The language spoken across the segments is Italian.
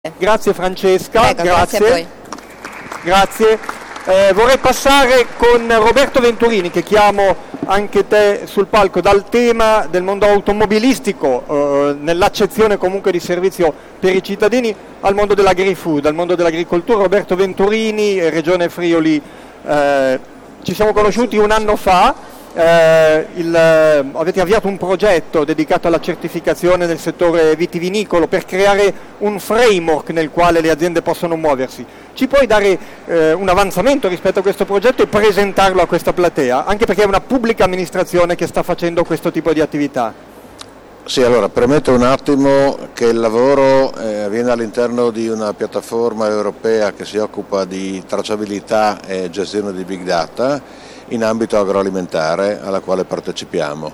Grazie Francesca, Prego, grazie a voi. Grazie. Vorrei passare con Roberto Venturini, che chiamo anche te sul palco, dal tema del mondo automobilistico, nell'accezione comunque di servizio per i cittadini, al mondo dell'agri-food, al mondo dell'agricoltura. Roberto Venturini, Regione Friuli. Ci siamo conosciuti un anno fa. Avete avviato un progetto dedicato alla certificazione del settore vitivinicolo per creare un framework nel quale le aziende possono muoversi. Ci puoi dare un avanzamento rispetto a questo progetto e presentarlo a questa platea? Anche perché è una pubblica amministrazione che sta facendo questo tipo di attività. Sì, allora premetto un attimo che il lavoro avviene all'interno di una piattaforma europea che si occupa di tracciabilità e gestione di big data in ambito agroalimentare, alla quale partecipiamo,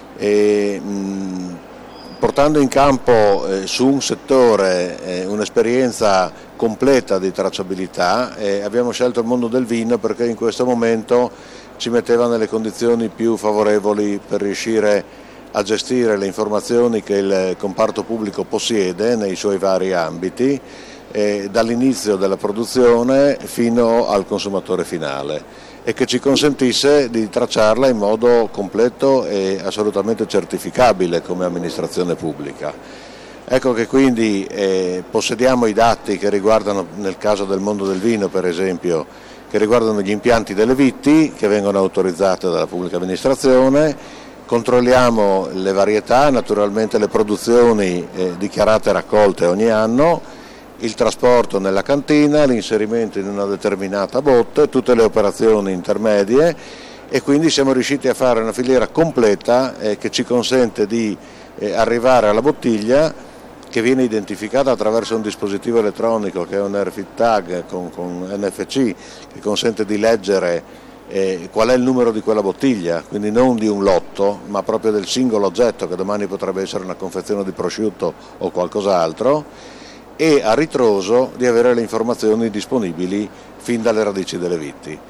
portando in campo su un settore un'esperienza completa di tracciabilità. Abbiamo scelto il mondo del vino perché in questo momento ci metteva nelle condizioni più favorevoli per riuscire a gestire le informazioni che il comparto pubblico possiede nei suoi vari ambiti, dall'inizio della produzione fino al consumatore finale, e che ci consentisse di tracciarla in modo completo e assolutamente certificabile come amministrazione pubblica. Ecco che quindi possediamo i dati che riguardano, nel caso del mondo del vino per esempio, che riguardano gli impianti delle vitti che vengono autorizzate dalla pubblica amministrazione, controlliamo le varietà, naturalmente le produzioni dichiarate e raccolte ogni anno, il trasporto nella cantina, l'inserimento in una determinata botte, tutte le operazioni intermedie, e quindi siamo riusciti a fare una filiera completa che ci consente di arrivare alla bottiglia, che viene identificata attraverso un dispositivo elettronico che è un RFID tag con NFC, che consente di leggere qual è il numero di quella bottiglia, quindi non di un lotto ma proprio del singolo oggetto, che domani potrebbe essere una confezione di prosciutto o qualcos'altro, e a ritroso di avere le informazioni disponibili fin dalle radici delle viti.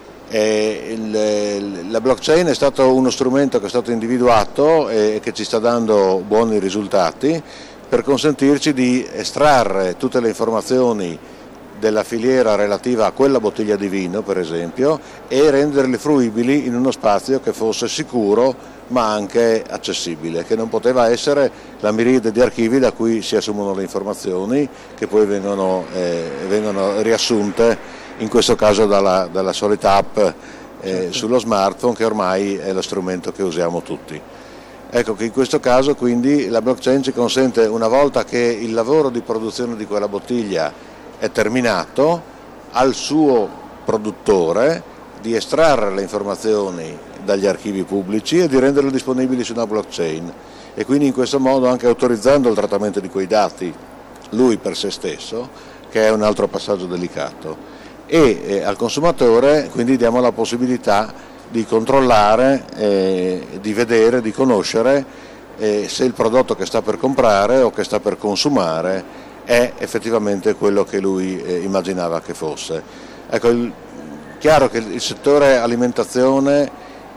La blockchain è stato uno strumento che è stato individuato e che ci sta dando buoni risultati per consentirci di estrarre tutte le informazioni della filiera relativa a quella bottiglia di vino per esempio e renderle fruibili in uno spazio che fosse sicuro ma anche accessibile, che non poteva essere la miriade di archivi da cui si assumono le informazioni, che poi vengono riassunte in questo caso dalla solita app sullo smartphone, che ormai è lo strumento che usiamo tutti. Ecco che in questo caso quindi la blockchain ci consente, una volta che il lavoro di produzione di quella bottiglia è terminato, al suo produttore di estrarre le informazioni dagli archivi pubblici e di renderle disponibili su una blockchain, e quindi in questo modo anche autorizzando il trattamento di quei dati lui per se stesso, che è un altro passaggio delicato, e al consumatore quindi diamo la possibilità di controllare, di vedere, di conoscere se il prodotto che sta per comprare o che sta per consumare è effettivamente quello che lui immaginava che fosse. Ecco, chiaro che il settore alimentazione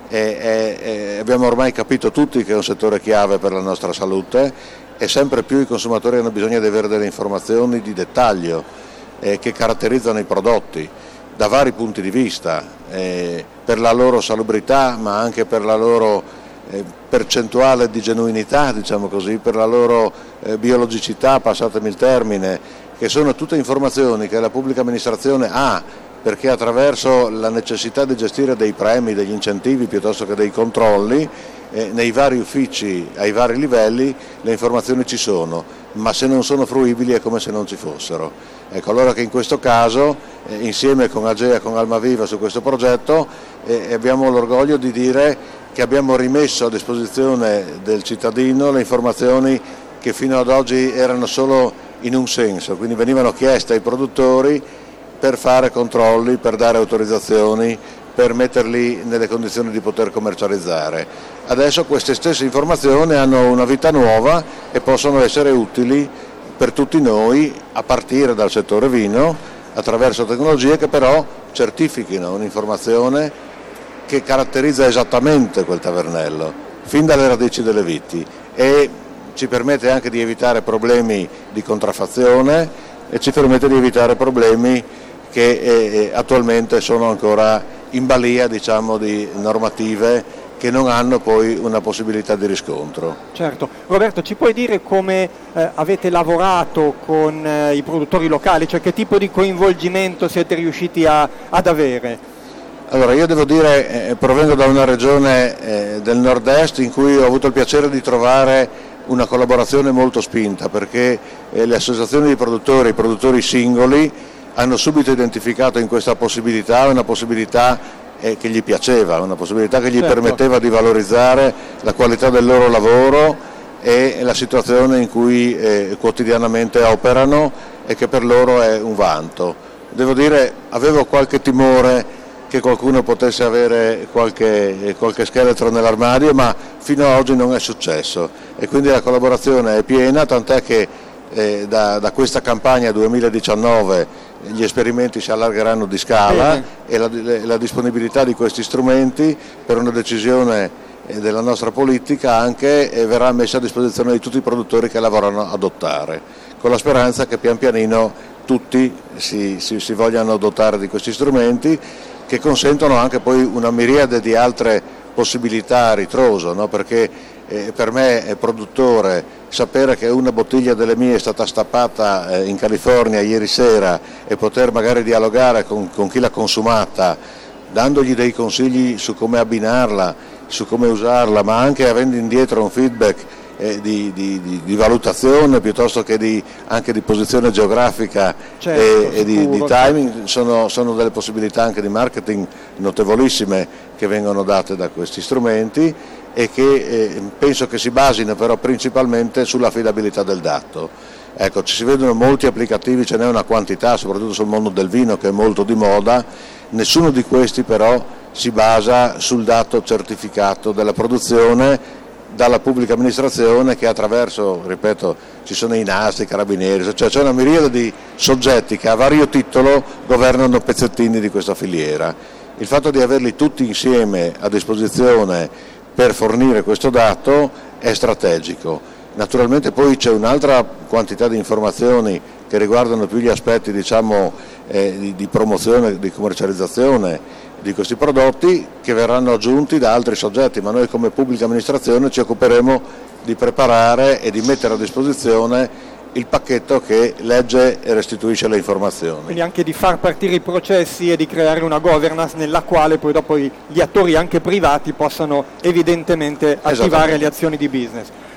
abbiamo ormai capito tutti che è un settore chiave per la nostra salute, e sempre più i consumatori hanno bisogno di avere delle informazioni di dettaglio che caratterizzano i prodotti da vari punti di vista, per la loro salubrità ma anche per la loro percentuale di genuinità, diciamo così, per la loro biologicità, passatemi il termine, che sono tutte informazioni che la pubblica amministrazione ha, perché attraverso la necessità di gestire dei premi, degli incentivi piuttosto che dei controlli, nei vari uffici, ai vari livelli, le informazioni ci sono, ma se non sono fruibili è come se non ci fossero. Ecco, allora che in questo caso, insieme con Agea, con Almaviva su questo progetto, abbiamo l'orgoglio di dire che abbiamo rimesso a disposizione del cittadino le informazioni che fino ad oggi erano solo in un senso, quindi venivano chieste ai produttori per fare controlli, per dare autorizzazioni, per metterli nelle condizioni di poter commercializzare. Adesso queste stesse informazioni hanno una vita nuova e possono essere utili per tutti noi, a partire dal settore vino, attraverso tecnologie che però certifichino un'informazione che caratterizza esattamente quel tavernello, fin dalle radici delle viti, e ci permette anche di evitare problemi di contraffazione e ci permette di evitare problemi che attualmente sono ancora in balia, diciamo, di normative che non hanno poi una possibilità di riscontro. Certo. Roberto, ci puoi dire come avete lavorato con i produttori locali, cioè che tipo di coinvolgimento siete riusciti ad avere? Allora, io devo dire, provengo da una regione del nord-est in cui ho avuto il piacere di trovare una collaborazione molto spinta, perché le associazioni di produttori, i produttori singoli, hanno subito identificato in questa possibilità una possibilità che gli piaceva, una possibilità che gli permetteva di valorizzare la qualità del loro lavoro e la situazione in cui quotidianamente operano e che per loro è un vanto. Devo dire, avevo qualche timore che qualcuno potesse avere qualche scheletro nell'armadio, ma fino ad oggi non è successo e quindi la collaborazione è piena, tant'è che da questa campagna 2019 gli esperimenti si allargeranno di scala e la disponibilità di questi strumenti per una decisione della nostra politica anche verrà messa a disposizione di tutti i produttori che lavorano ad adottare, con la speranza che pian pianino tutti si vogliano dotare di questi strumenti che consentono anche poi una miriade di altre possibilità a ritroso, no? Perché per me produttore sapere che una bottiglia delle mie è stata stappata in California ieri sera e poter magari dialogare con chi l'ha consumata dandogli dei consigli su come abbinarla, su come usarla, ma anche avendo indietro un feedback di valutazione piuttosto che anche di posizione geografica, certo, e di timing, sono delle possibilità anche di marketing notevolissime che vengono date da questi strumenti e che penso che si basino però principalmente sull'affidabilità del dato. Ecco, ci si vedono molti applicativi, ce n'è una quantità, soprattutto sul mondo del vino che è molto di moda, nessuno di questi però si basa sul dato certificato della produzione dalla pubblica amministrazione che attraverso, ripeto, ci sono i nastri, i carabinieri, cioè c'è una miriade di soggetti che a vario titolo governano pezzettini di questa filiera. Il fatto di averli tutti insieme a disposizione per fornire questo dato è strategico. Naturalmente poi c'è un'altra quantità di informazioni che riguardano più gli aspetti, diciamo, di promozione, di commercializzazione di questi prodotti che verranno aggiunti da altri soggetti, ma noi come pubblica amministrazione ci occuperemo di preparare e di mettere a disposizione il pacchetto che legge e restituisce le informazioni. Quindi anche di far partire i processi e di creare una governance nella quale poi dopo gli attori anche privati possano evidentemente attivare le azioni di business.